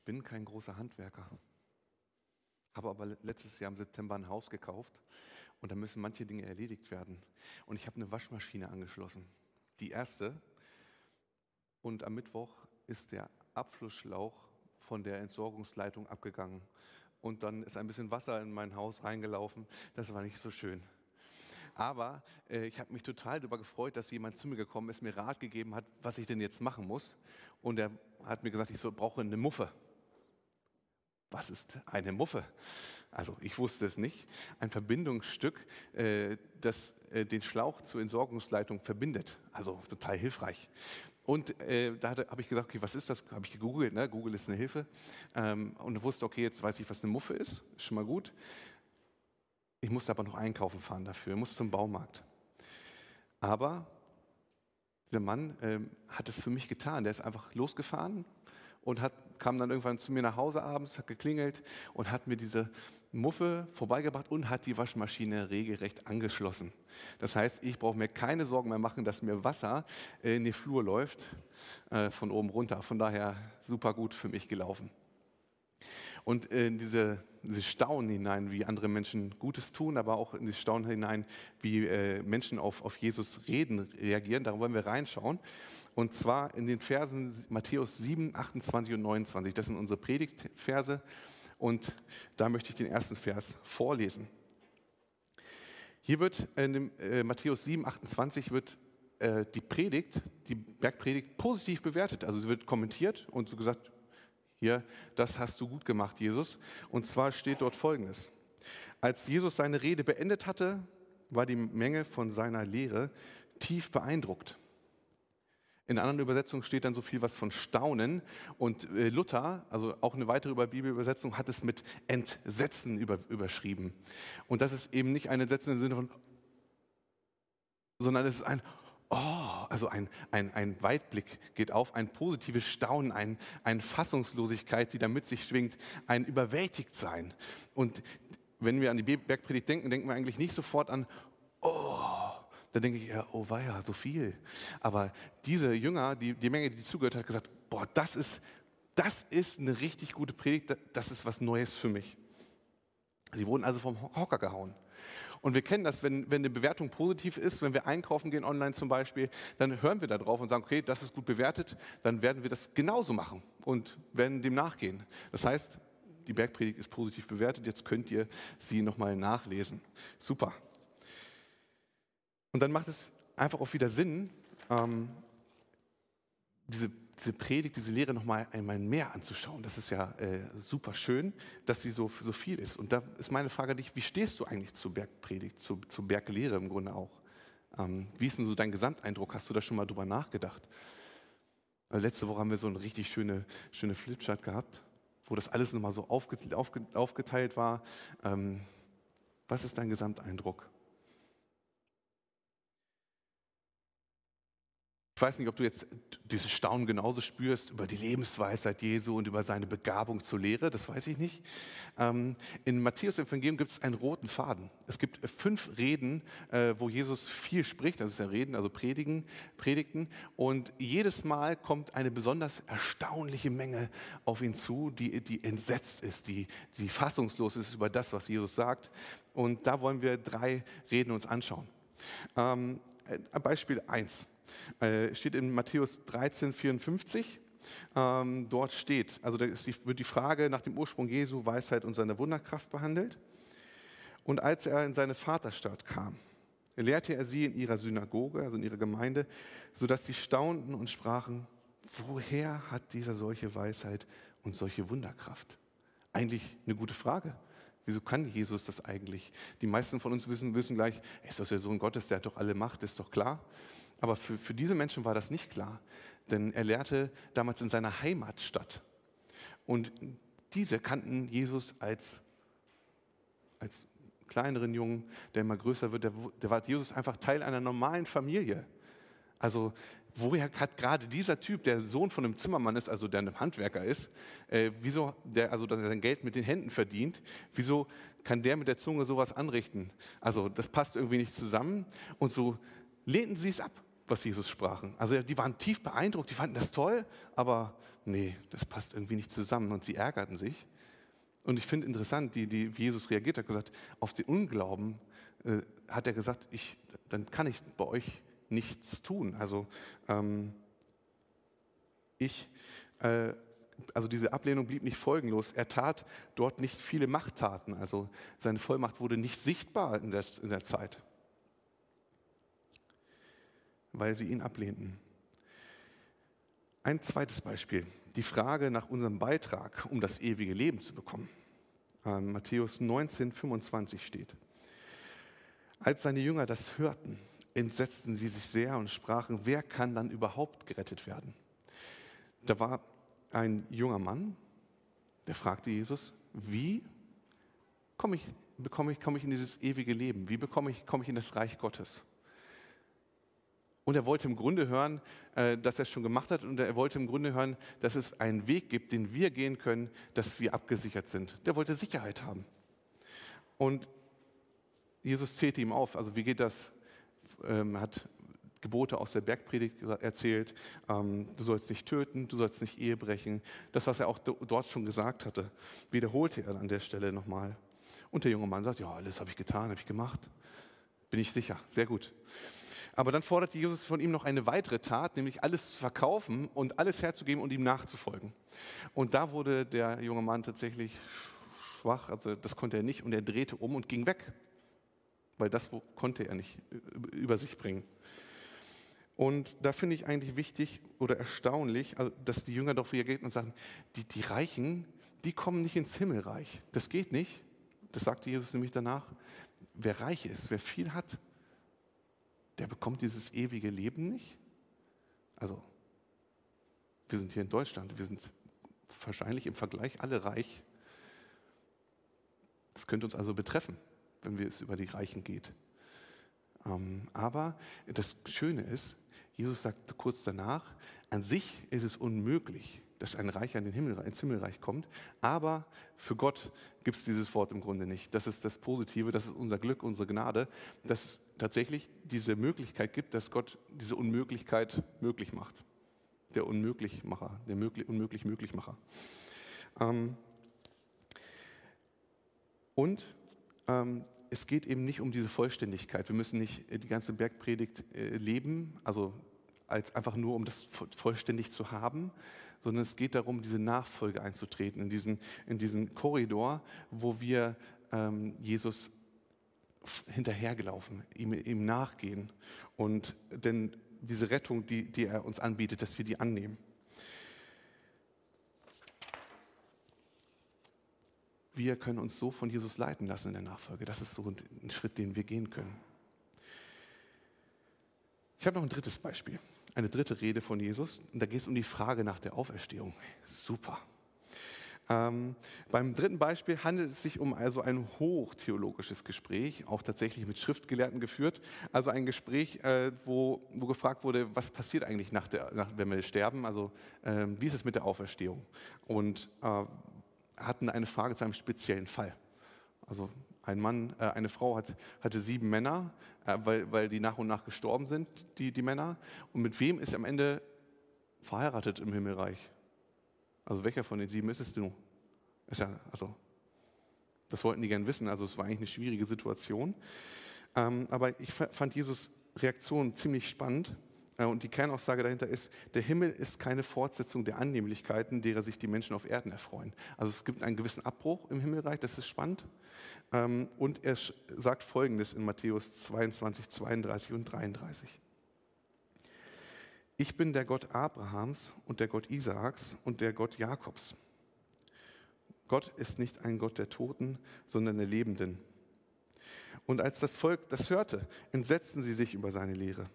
bin kein großer Handwerker, habe aber letztes Jahr im September ein Haus gekauft und da müssen manche Dinge erledigt werden. Und ich habe eine Waschmaschine angeschlossen, die erste. Und am Mittwoch ist der Abflussschlauch von der Entsorgungsleitung abgegangen. Und dann ist ein bisschen Wasser in mein Haus reingelaufen. Das war nicht so schön. Aber ich habe mich total darüber gefreut, dass jemand zu mir gekommen ist, mir Rat gegeben hat, was ich denn jetzt machen muss. Und er hat mir gesagt, ich brauche eine Muffe. Was ist eine Muffe? Also ich wusste es nicht. Ein Verbindungsstück, das den Schlauch zur Entsorgungsleitung verbindet. Also total hilfreich. Und da habe ich gesagt, okay, was ist das? Habe ich gegoogelt, ne? Google ist eine Hilfe. Und wusste, okay, jetzt weiß ich, was eine Muffe ist schon mal gut. Ich musste aber noch einkaufen fahren dafür, ich musste zum Baumarkt. Aber dieser Mann hat es für mich getan. Der ist einfach losgefahren und kam dann irgendwann zu mir nach Hause abends, hat geklingelt und hat mir diese Muffe vorbeigebracht und hat die Waschmaschine regelrecht angeschlossen. Das heißt, ich brauche mir keine Sorgen mehr machen, dass mir Wasser in die Flur läuft, von oben runter. Von daher super gut für mich gelaufen. Und in diese Staunen hinein, wie andere Menschen Gutes tun, aber auch in die Staunen hinein, wie Menschen auf Jesus reagieren, da wollen wir reinschauen. Und zwar in den Versen Matthäus 7, 28 und 29. Das sind unsere Predigtverse. Und da möchte ich den ersten Vers vorlesen. Hier wird in dem, Matthäus 7, 28 wird die Bergpredigt positiv bewertet. Also sie wird kommentiert und so gesagt, hier, das hast du gut gemacht, Jesus. Und zwar steht dort Folgendes. Als Jesus seine Rede beendet hatte, war die Menge von seiner Lehre tief beeindruckt. In anderen Übersetzungen steht dann so viel was von Staunen. Und Luther, also auch eine weitere Bibelübersetzung, hat es mit Entsetzen überschrieben. Und das ist eben nicht ein Entsetzen im Sinne von, sondern es ist ein also ein Weitblick geht auf, ein positives Staunen, eine Fassungslosigkeit, die da mit sich schwingt, ein Überwältigtsein. Und wenn wir an die Bergpredigt denken, denken wir eigentlich nicht sofort an, da denke ich eher, oh weia, so viel. Aber diese Jünger, die Menge, die zugehört hat, gesagt, das ist eine richtig gute Predigt, das ist was Neues für mich. Sie wurden also vom Hocker gehauen. Und wir kennen das, wenn eine Bewertung positiv ist, wenn wir einkaufen gehen online zum Beispiel, dann hören wir da drauf und sagen, okay, das ist gut bewertet, dann werden wir das genauso machen und werden dem nachgehen. Das heißt, die Bergpredigt ist positiv bewertet, jetzt könnt ihr sie nochmal nachlesen. Super. Und dann macht es einfach auch wieder Sinn, diese Predigt, diese Lehre nochmal einmal mehr anzuschauen. Das ist ja super schön, dass sie so viel ist. Und da ist meine Frage an dich, wie stehst du eigentlich zur Bergpredigt, zur Berglehre im Grunde auch? Wie ist denn so dein Gesamteindruck? Hast du da schon mal drüber nachgedacht? Letzte Woche haben wir so eine richtig schöne Flipchart gehabt, wo das alles nochmal so aufgeteilt war. Was ist dein Gesamteindruck? Ich weiß nicht, ob du jetzt dieses Staunen genauso spürst über die Lebensweisheit Jesu und über seine Begabung zur Lehre, das weiß ich nicht. In Matthäus Evangelium gibt es einen roten Faden. Es gibt 5 Reden, wo Jesus viel spricht, das ist ja Reden, also Predigten. Und jedes Mal kommt eine besonders erstaunliche Menge auf ihn zu, die entsetzt ist, die fassungslos ist über das, was Jesus sagt. Und da wollen wir 3 Reden uns anschauen. Beispiel 1. Steht in Matthäus 13, 54. Dort steht, also da wird die Frage nach dem Ursprung Jesu, Weisheit und seiner Wunderkraft behandelt. Und als er in seine Vaterstadt kam, lehrte er sie in ihrer Synagoge, also in ihrer Gemeinde, sodass sie staunten und sprachen, woher hat dieser solche Weisheit und solche Wunderkraft? Eigentlich eine gute Frage. Wieso kann Jesus das eigentlich? Die meisten von uns wissen gleich, ist das der Sohn Gottes, der hat doch alle Macht, ist doch klar. Aber für diese Menschen war das nicht klar, denn er lehrte damals in seiner Heimatstadt. Und diese kannten Jesus als kleineren Jungen, der immer größer wird. Der war Jesus einfach Teil einer normalen Familie. Also woher hat gerade dieser Typ, der Sohn von einem Zimmermann ist, also der ein Handwerker ist, dass er sein Geld mit den Händen verdient, wieso kann der mit der Zunge sowas anrichten? Also das passt irgendwie nicht zusammen und so lehnten sie es ab. was Jesus sprachen. Also die waren tief beeindruckt, die fanden das toll, aber nee, das passt irgendwie nicht zusammen und sie ärgerten sich. Und ich finde interessant, wie Jesus reagiert hat, gesagt, auf den Unglauben hat er gesagt, dann kann ich bei euch nichts tun. Also also diese Ablehnung blieb nicht folgenlos. Er tat dort nicht viele Machttaten. Also seine Vollmacht wurde nicht sichtbar in der Zeit, weil sie ihn ablehnten. Ein zweites Beispiel, die Frage nach unserem Beitrag, um das ewige Leben zu bekommen. Matthäus 19, 25 steht. Als seine Jünger das hörten, entsetzten sie sich sehr und sprachen, wer kann dann überhaupt gerettet werden? Da war ein junger Mann, der fragte Jesus, wie komme ich in dieses ewige Leben? Wie komme ich in das Reich Gottes? Und er wollte im Grunde hören, dass er es schon gemacht hat, und er wollte im Grunde hören, dass es einen Weg gibt, den wir gehen können, dass wir abgesichert sind. Der wollte Sicherheit haben. Und Jesus zählte ihm auf, also wie geht das? Hat Gebote aus der Bergpredigt erzählt, du sollst nicht töten, du sollst nicht Ehe brechen. Das, was er auch dort schon gesagt hatte, wiederholte er an der Stelle nochmal. Und der junge Mann sagt, ja, alles habe ich getan, habe ich gemacht. Bin ich sicher, sehr gut. Aber dann forderte Jesus von ihm noch eine weitere Tat, nämlich alles zu verkaufen und alles herzugeben und ihm nachzufolgen. Und da wurde der junge Mann tatsächlich schwach, also das konnte er nicht, und er drehte um und ging weg, weil das konnte er nicht über sich bringen. Und da finde ich eigentlich wichtig oder erstaunlich, also dass die Jünger doch reagieren und sagen, die Reichen, die kommen nicht ins Himmelreich. Das geht nicht. Das sagte Jesus nämlich danach. Wer reich ist, wer viel hat, der bekommt dieses ewige Leben nicht. Also, wir sind hier in Deutschland, wir sind wahrscheinlich im Vergleich alle reich. Das könnte uns also betreffen, wenn es über die Reichen geht. Aber das Schöne ist, Jesus sagte kurz danach, an sich ist es unmöglich, dass ein Reicher ins Himmelreich kommt, aber für Gott gibt es dieses Wort im Grunde nicht. Das ist das Positive, das ist unser Glück, unsere Gnade, dass es tatsächlich diese Möglichkeit gibt, dass Gott diese Unmöglichkeit möglich macht. Der Unmöglichmacher, der Unmöglichmacher. Es geht eben nicht um diese Vollständigkeit. Wir müssen nicht die ganze Bergpredigt leben, also einfach nur um das vollständig zu haben, sondern es geht darum, diese Nachfolge einzutreten, in diesen Korridor, wo wir Jesus hinterhergelaufen, ihm nachgehen und denn diese Rettung, die er uns anbietet, dass wir die annehmen. Wir können uns so von Jesus leiten lassen in der Nachfolge. Das ist so ein Schritt, den wir gehen können. Ich habe noch ein drittes Beispiel, eine dritte Rede von Jesus. Und da geht es um die Frage nach der Auferstehung. Super. Beim dritten Beispiel handelt es sich um also ein hochtheologisches Gespräch, auch tatsächlich mit Schriftgelehrten geführt. Also ein Gespräch, wo gefragt wurde, was passiert eigentlich wenn wir sterben, also wie ist es mit der Auferstehung? Und hatten eine Frage zu einem speziellen Fall. Also eine Frau hatte 7 Männer, weil die nach und nach gestorben sind, die Männer. Und mit wem ist am Ende verheiratet im Himmelreich? Also welcher von den 7 ist es nun? Das wollten die gern wissen, also es war eigentlich eine schwierige Situation. Aber ich fand Jesus' Reaktion ziemlich spannend. Und die Kernaussage dahinter ist, der Himmel ist keine Fortsetzung der Annehmlichkeiten, derer sich die Menschen auf Erden erfreuen. Also es gibt einen gewissen Abbruch im Himmelreich, das ist spannend. Und er sagt Folgendes in Matthäus 22, 32 und 33. Ich bin der Gott Abrahams und der Gott Isaaks und der Gott Jakobs. Gott ist nicht ein Gott der Toten, sondern der Lebenden. Und als das Volk das hörte, entsetzten sie sich über seine Lehre.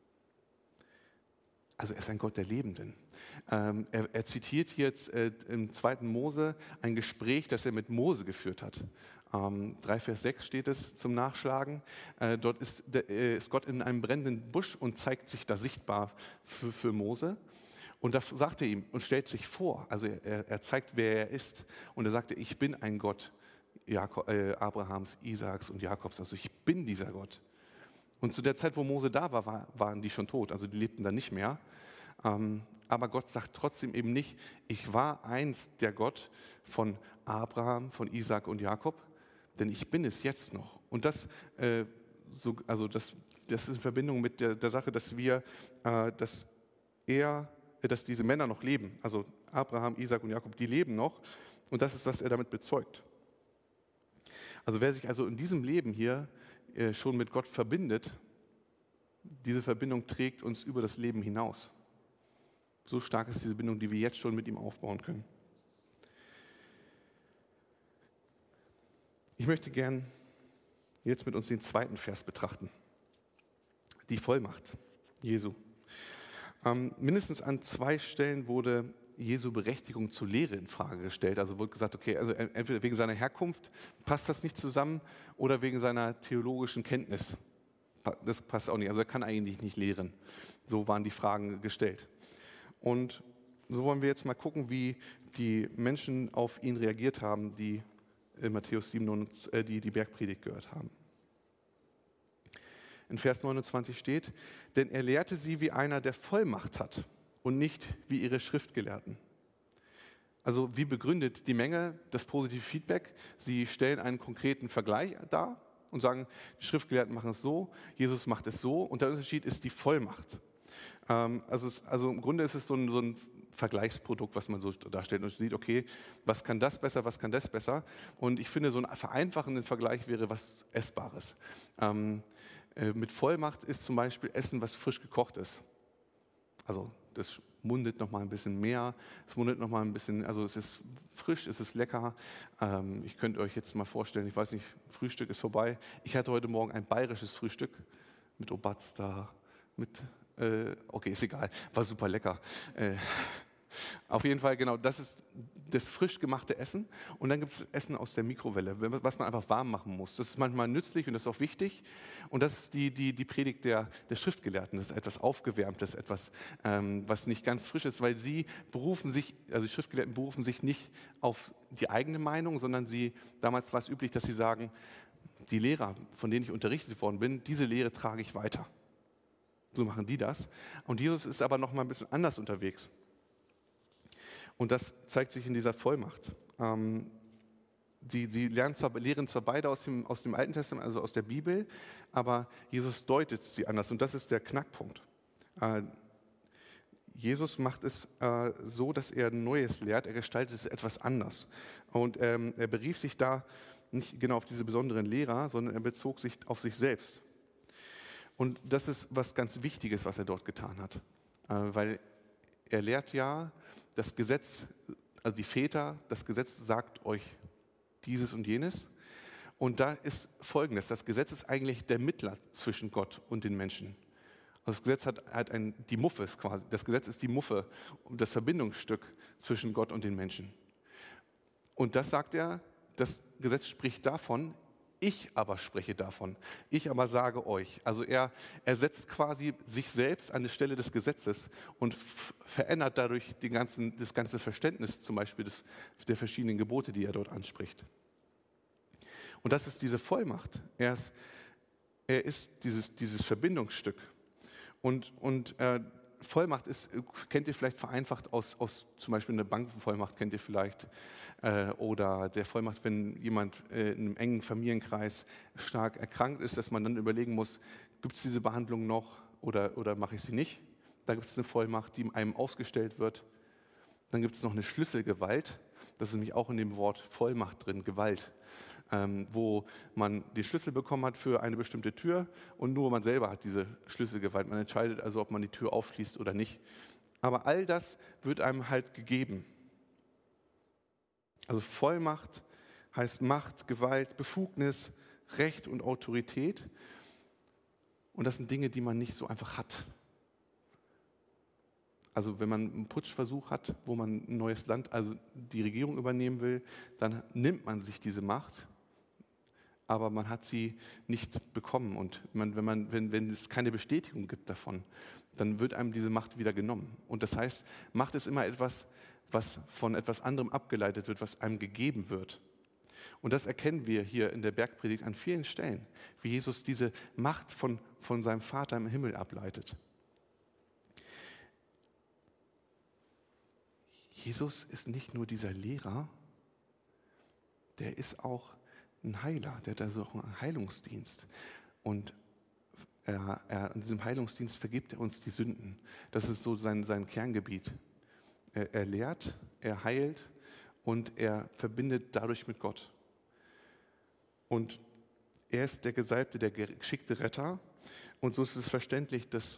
Also er ist ein Gott der Lebenden. Er zitiert jetzt im 2. Mose ein Gespräch, das er mit Mose geführt hat. 3 Vers 6 steht es zum Nachschlagen. Dort ist Gott in einem brennenden Busch und zeigt sich da sichtbar für Mose. Und da sagt er ihm und stellt sich vor, also er zeigt, wer er ist. Und er sagte, ich bin ein Gott Abrahams, Isaaks und Jakobs, also ich bin dieser Gott. Und zu der Zeit, wo Mose da war, waren die schon tot, also die lebten dann nicht mehr. Aber Gott sagt trotzdem eben nicht, ich war einst der Gott von Abraham, von Isaak und Jakob, denn ich bin es jetzt noch. Und das ist in Verbindung mit der Sache, dass diese Männer noch leben. Also Abraham, Isaak und Jakob, die leben noch. Und das ist, was er damit bezeugt. Also wer sich also in diesem Leben hier schon mit Gott verbindet, diese Verbindung trägt uns über das Leben hinaus. So stark ist diese Bindung, die wir jetzt schon mit ihm aufbauen können. Ich möchte gern jetzt mit uns den zweiten Vers betrachten. Die Vollmacht Jesu. Mindestens an 2 Stellen wurde Jesu Berechtigung zur Lehre in Frage gestellt. Also wurde gesagt, okay, also entweder wegen seiner Herkunft passt das nicht zusammen oder wegen seiner theologischen Kenntnis. Das passt auch nicht. Also er kann eigentlich nicht lehren. So waren die Fragen gestellt. Und so wollen wir jetzt mal gucken, wie die Menschen auf ihn reagiert haben, die in Matthäus 7 die Bergpredigt gehört haben. In Vers 29 steht, denn er lehrte sie wie einer, der Vollmacht hat und nicht wie ihre Schriftgelehrten. Also wie begründet die Menge das positive Feedback? Sie stellen einen konkreten Vergleich dar und sagen, die Schriftgelehrten machen es so, Jesus macht es so und der Unterschied ist die Vollmacht. Also im Grunde ist es so ein Vergleichsprodukt, was man so darstellt und sieht, okay, was kann das besser, was kann das besser? Und ich finde, so ein vereinfachender Vergleich wäre was Essbares. Mit Vollmacht ist zum Beispiel Essen, was frisch gekocht ist. Also das mundet noch mal ein bisschen mehr, es mundet noch mal ein bisschen, also es ist frisch, es ist lecker. Ich könnte euch jetzt mal vorstellen, ich weiß nicht, Frühstück ist vorbei. Ich hatte heute Morgen ein bayerisches Frühstück mit Obatster, okay, ist egal, war super lecker. Auf jeden Fall, genau, das ist das frisch gemachte Essen. Und dann gibt es Essen aus der Mikrowelle, was man einfach warm machen muss. Das ist manchmal nützlich und das ist auch wichtig. Und das ist die Predigt der Schriftgelehrten. Das ist etwas Aufgewärmtes, etwas, was nicht ganz frisch ist, weil die Schriftgelehrten berufen sich nicht auf die eigene Meinung, sondern damals war es üblich, dass sie sagen, die Lehrer, von denen ich unterrichtet worden bin, diese Lehre trage ich weiter. So machen die das. Und Jesus ist aber noch mal ein bisschen anders unterwegs. Und das zeigt sich in dieser Vollmacht. Sie lehren zwar beide aus dem Alten Testament, also aus der Bibel, aber Jesus deutet sie anders und das ist der Knackpunkt. Jesus macht es so, dass er Neues lehrt, er gestaltet es etwas anders. Und er berief sich da nicht genau auf diese besonderen Lehrer, sondern er bezog sich auf sich selbst. Und das ist was ganz Wichtiges, was er dort getan hat. Weil er lehrt ja, das Gesetz, also die Väter, das Gesetz sagt euch dieses und jenes. Und da ist Folgendes, das Gesetz ist eigentlich der Mittler zwischen Gott und den Menschen. Also das Gesetz hat die Muffe quasi, das Gesetz ist die Muffe, das Verbindungsstück zwischen Gott und den Menschen. Und das sagt er, das Gesetz spricht davon, ich aber spreche davon, ich aber sage euch. Also er setzt quasi sich selbst an die Stelle des Gesetzes und verändert dadurch das ganze Verständnis zum Beispiel der verschiedenen Gebote, die er dort anspricht. Und das ist diese Vollmacht. Er ist dieses Verbindungsstück. Und Vollmacht kennt ihr vielleicht vereinfacht aus zum Beispiel eine Bankenvollmacht kennt ihr vielleicht oder der Vollmacht, wenn jemand in einem engen Familienkreis stark erkrankt ist, dass man dann überlegen muss, gibt es diese Behandlung noch oder mache ich sie nicht? Da gibt es eine Vollmacht, die einem ausgestellt wird. Dann gibt es noch eine Schlüsselgewalt, das ist nämlich auch in dem Wort Vollmacht drin, Gewalt, wo man den Schlüssel bekommen hat für eine bestimmte Tür und nur man selber hat diese Schlüsselgewalt. Man entscheidet also, ob man die Tür aufschließt oder nicht. Aber all das wird einem halt gegeben. Also Vollmacht heißt Macht, Gewalt, Befugnis, Recht und Autorität. Und das sind Dinge, die man nicht so einfach hat. Also wenn man einen Putschversuch hat, wo man ein neues Land, also die Regierung übernehmen will, dann nimmt man sich diese Macht, aber man hat sie nicht bekommen. Und wenn es keine Bestätigung gibt davon, dann wird einem diese Macht wieder genommen. Und das heißt, Macht ist immer etwas, was von etwas anderem abgeleitet wird, was einem gegeben wird. Und das erkennen wir hier in der Bergpredigt an vielen Stellen, wie Jesus diese Macht von seinem Vater im Himmel ableitet. Jesus ist nicht nur dieser Lehrer, der ist auch ein Heiler, der hat also auch einen Heilungsdienst. Und in diesem Heilungsdienst vergibt er uns die Sünden. Das ist so sein Kerngebiet. Er lehrt, er heilt und er verbindet dadurch mit Gott. Und er ist der Gesalbte, der geschickte Retter. Und so ist es verständlich, dass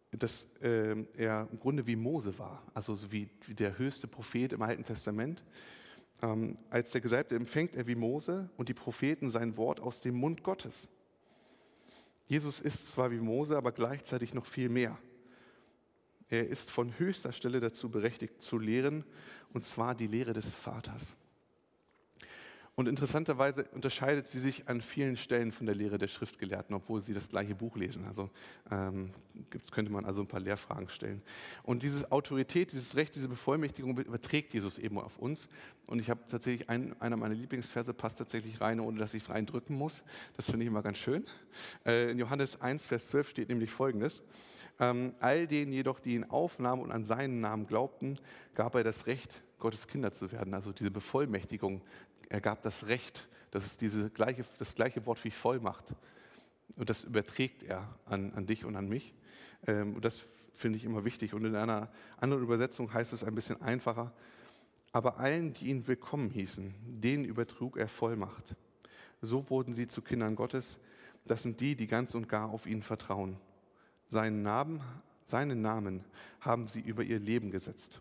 er im Grunde wie Mose war, also so wie der höchste Prophet im Alten Testament. Als der Gesalbte empfängt er wie Mose und die Propheten sein Wort aus dem Mund Gottes. Jesus ist zwar wie Mose, aber gleichzeitig noch viel mehr. Er ist von höchster Stelle dazu berechtigt zu lehren, und zwar die Lehre des Vaters. Und interessanterweise unterscheidet sie sich an vielen Stellen von der Lehre der Schriftgelehrten, obwohl sie das gleiche Buch lesen. Also könnte man also ein paar Lehrfragen stellen. Und diese Autorität, dieses Recht, diese Bevollmächtigung überträgt Jesus eben auf uns. Und ich habe tatsächlich einer meiner Lieblingsverse passt tatsächlich rein, ohne dass ich es reindrücken muss. Das finde ich immer ganz schön. In Johannes 1, Vers 12 steht nämlich Folgendes: All denen jedoch, die ihn aufnahmen und an seinen Namen glaubten, gab er das Recht, Gottes Kinder zu werden. Also diese Bevollmächtigung. Er gab das Recht, das ist das gleiche Wort wie Vollmacht. Und das überträgt er an dich und an mich. Und das finde ich immer wichtig. Und in einer anderen Übersetzung heißt es ein bisschen einfacher: Aber allen, die ihn willkommen hießen, denen übertrug er Vollmacht. So wurden sie zu Kindern Gottes. Das sind die, die ganz und gar auf ihn vertrauen. Seinen Namen haben sie über ihr Leben gesetzt.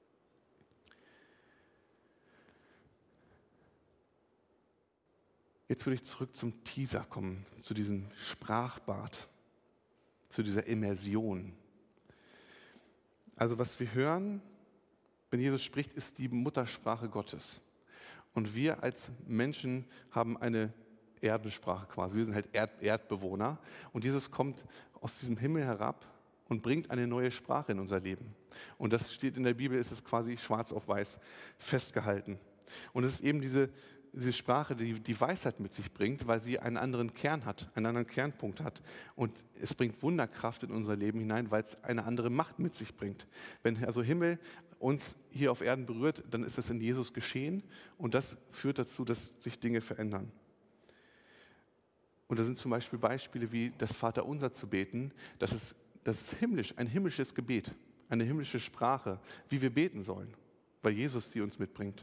Jetzt würde ich zurück zum Teaser kommen, zu diesem Sprachbad, zu dieser Immersion. Also was wir hören, wenn Jesus spricht, ist die Muttersprache Gottes. Und wir als Menschen haben eine Erdensprache quasi. Wir sind halt Erdbewohner. Und Jesus kommt aus diesem Himmel herab und bringt eine neue Sprache in unser Leben. Und das steht in der Bibel, ist es quasi schwarz auf weiß festgehalten. Und es ist eben diese Sprache, die Weisheit mit sich bringt, weil sie einen anderen Kern hat, einen anderen Kernpunkt hat. Und es bringt Wunderkraft in unser Leben hinein, weil es eine andere Macht mit sich bringt. Wenn also Himmel uns hier auf Erden berührt, dann ist es in Jesus geschehen und das führt dazu, dass sich Dinge verändern. Und da sind zum Beispiel Beispiele wie das Vaterunser zu beten, das ist himmlisch, ein himmlisches Gebet, eine himmlische Sprache, wie wir beten sollen, weil Jesus sie uns mitbringt.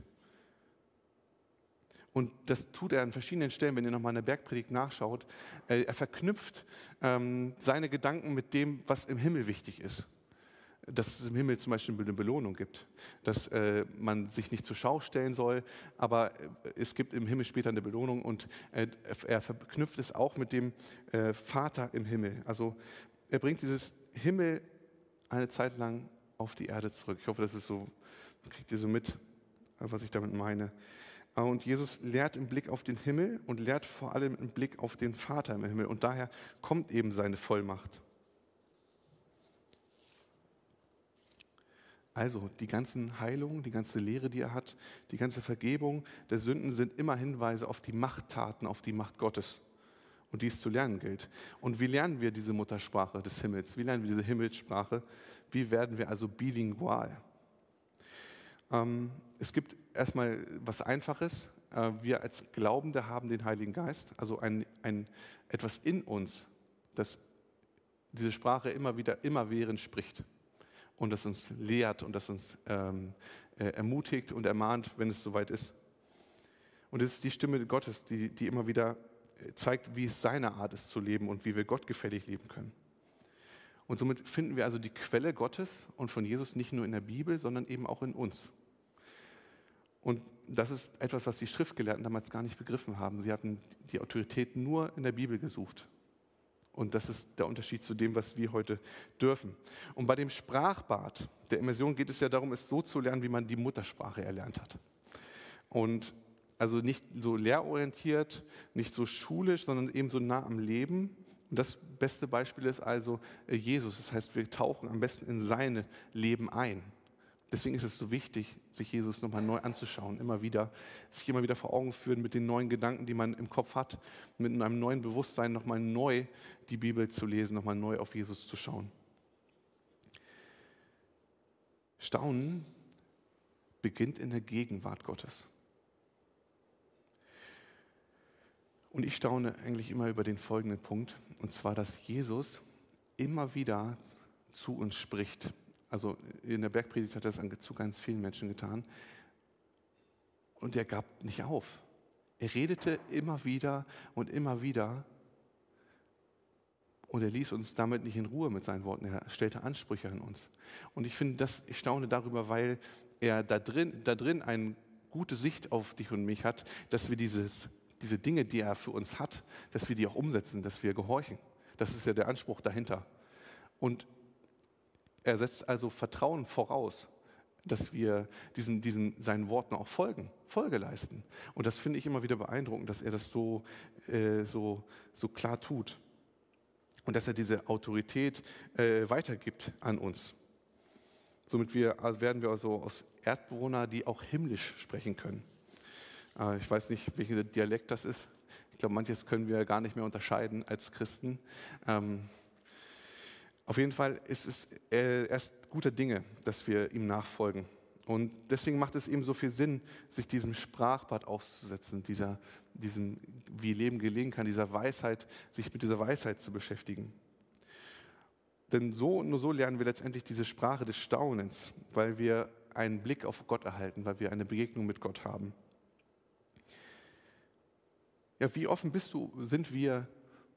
Und das tut er an verschiedenen Stellen, wenn ihr nochmal in der Bergpredigt nachschaut. Er verknüpft seine Gedanken mit dem, was im Himmel wichtig ist. Dass es im Himmel zum Beispiel eine Belohnung gibt, dass man sich nicht zur Schau stellen soll, aber es gibt im Himmel später eine Belohnung und er verknüpft es auch mit dem Vater im Himmel. Also er bringt dieses Himmel eine Zeit lang auf die Erde zurück. Ich hoffe, das ist so, kriegt ihr so mit, was ich damit meine. Und Jesus lehrt im Blick auf den Himmel und lehrt vor allem im Blick auf den Vater im Himmel. Und daher kommt eben seine Vollmacht. Also die ganzen Heilungen, die ganze Lehre, die er hat, die ganze Vergebung der Sünden sind immer Hinweise auf die Machttaten, auf die Macht Gottes. Und die es zu lernen gilt. Und wie lernen wir diese Muttersprache des Himmels? Wie lernen wir diese Himmelssprache? Wie werden wir also bilingual? Es gibt erstmal was Einfaches. Wir als Glaubende haben den Heiligen Geist, also etwas in uns, das diese Sprache immer wieder, immerwährend spricht und das uns lehrt und das uns ermutigt und ermahnt, wenn es soweit ist. Und es ist die Stimme Gottes, die immer wieder zeigt, wie es seine Art ist zu leben und wie wir gottgefällig leben können. Und somit finden wir also die Quelle Gottes und von Jesus nicht nur in der Bibel, sondern eben auch in uns. Und das ist etwas, was die Schriftgelehrten damals gar nicht begriffen haben. Sie hatten die Autorität nur in der Bibel gesucht. Und das ist der Unterschied zu dem, was wir heute dürfen. Und bei dem Sprachbad der Immersion geht es ja darum, es so zu lernen, wie man die Muttersprache erlernt hat. Und also nicht so lehrorientiert, nicht so schulisch, sondern eben so nah am Leben. Und das beste Beispiel ist also Jesus. Das heißt, wir tauchen am besten in sein Leben ein. Deswegen ist es so wichtig, sich Jesus nochmal neu anzuschauen, sich immer wieder vor Augen führen mit den neuen Gedanken, die man im Kopf hat, mit einem neuen Bewusstsein nochmal neu die Bibel zu lesen, nochmal neu auf Jesus zu schauen. Staunen beginnt in der Gegenwart Gottes. Und ich staune eigentlich immer über den folgenden Punkt, und zwar, dass Jesus immer wieder zu uns spricht. Also in der Bergpredigt hat er das zu ganz vielen Menschen getan. Und er gab nicht auf. Er redete immer wieder und immer wieder. Und er ließ uns damit nicht in Ruhe mit seinen Worten. Er stellte Ansprüche an uns. Und ich staune darüber, weil er da drin eine gute Sicht auf dich und mich hat, dass wir diese Dinge, die er für uns hat, dass wir die auch umsetzen, dass wir gehorchen. Das ist ja der Anspruch dahinter. Und er setzt also Vertrauen voraus, dass wir seinen Worten auch Folge leisten. Und das finde ich immer wieder beeindruckend, dass er das so klar tut. Und dass er diese Autorität weitergibt an uns. Somit werden wir also aus Erdbewohner, die auch himmlisch sprechen können. Ich weiß nicht, welcher Dialekt das ist. Ich glaube, manches können wir gar nicht mehr unterscheiden als Christen. Auf jeden Fall ist es erst guter Dinge, dass wir ihm nachfolgen. Und deswegen macht es eben so viel Sinn, sich diesem Sprachbad auszusetzen, wie Leben gelingen kann, dieser Weisheit, sich mit dieser Weisheit zu beschäftigen. Denn nur so lernen wir letztendlich diese Sprache des Staunens, weil wir einen Blick auf Gott erhalten, weil wir eine Begegnung mit Gott haben. Ja, wie offen sind wir,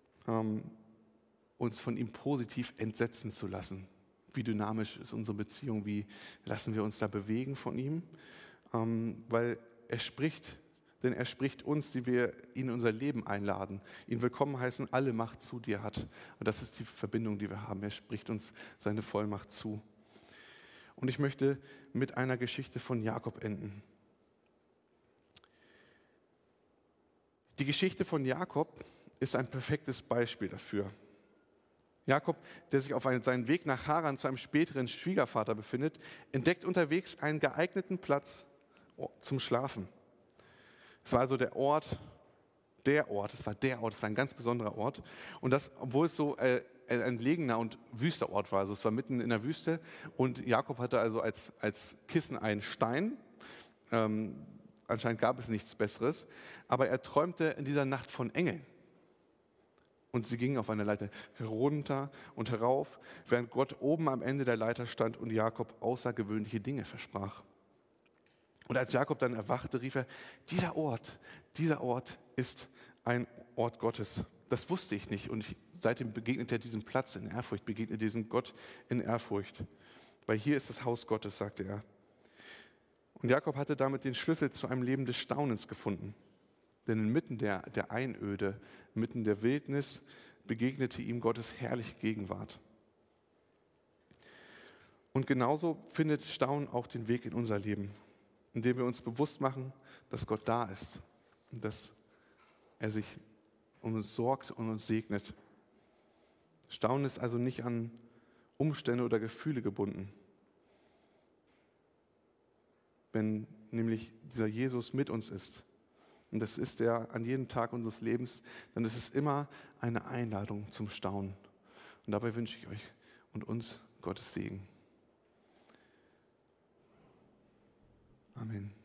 uns von ihm positiv entsetzen zu lassen? Wie dynamisch ist unsere Beziehung? Wie lassen wir uns da bewegen von ihm? Weil er spricht uns, die wir ihn in unser Leben einladen, ihn willkommen heißen, alle Macht zu dir hat. Und das ist die Verbindung, die wir haben. Er spricht uns seine Vollmacht zu. Und ich möchte mit einer Geschichte von Jakob enden. Die Geschichte von Jakob ist ein perfektes Beispiel dafür. Jakob, der sich auf seinem Weg nach Haran zu einem späteren Schwiegervater befindet, entdeckt unterwegs einen geeigneten Platz zum Schlafen. Es war also es war ein ganz besonderer Ort. Und das, obwohl es so ein entlegener und wüster Ort war. Also es war mitten in der Wüste und Jakob hatte also als Kissen einen Stein. Anscheinend gab es nichts Besseres. Aber er träumte in dieser Nacht von Engeln. Und sie gingen auf einer Leiter herunter und herauf, während Gott oben am Ende der Leiter stand und Jakob außergewöhnliche Dinge versprach. Und als Jakob dann erwachte, rief er, dieser Ort ist ein Ort Gottes. Das wusste ich nicht und seitdem begegnet er diesem Platz in Ehrfurcht, begegnet diesem Gott in Ehrfurcht. Weil hier ist das Haus Gottes, sagte er. Und Jakob hatte damit den Schlüssel zu einem Leben des Staunens gefunden. Denn inmitten der Einöde, mitten der Wildnis, begegnete ihm Gottes herrliche Gegenwart. Und genauso findet Staunen auch den Weg in unser Leben, indem wir uns bewusst machen, dass Gott da ist und dass er sich um uns sorgt und uns segnet. Staunen ist also nicht an Umstände oder Gefühle gebunden. Wenn nämlich dieser Jesus mit uns ist, und das ist er an jedem Tag unseres Lebens, dann ist es immer eine Einladung zum Staunen. Und dabei wünsche ich euch und uns Gottes Segen. Amen.